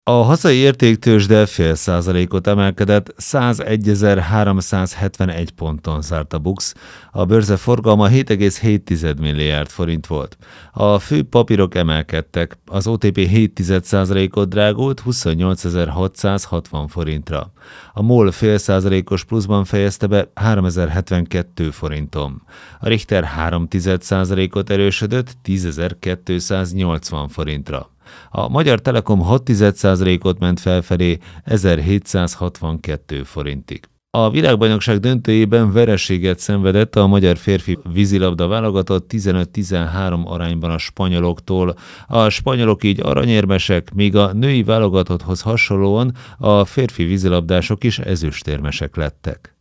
A hazai értéktőzsde fél százalékot emelkedett, 101.371 ponton zárt a BUX, a bőrze forgalma 7,7 milliárd forint volt. A fő papírok emelkedtek, az OTP 0,7%-ot drágult 28.660 forintra. A MOL fél százalékos pluszban fejezte be 3072 forinton. A Richter 0,3%-ot erősödött 10.280 forintra. A Magyar Telekom 0,6%-ot ment felfelé 1762 forintig. A világbajnokság döntőjében vereséget szenvedett a magyar férfi vízilabda válogatott 15-13 arányban a spanyoloktól. A spanyolok így aranyérmesek, míg a női válogatotthoz hasonlóan a férfi vízilabdások is ezüstérmesek lettek.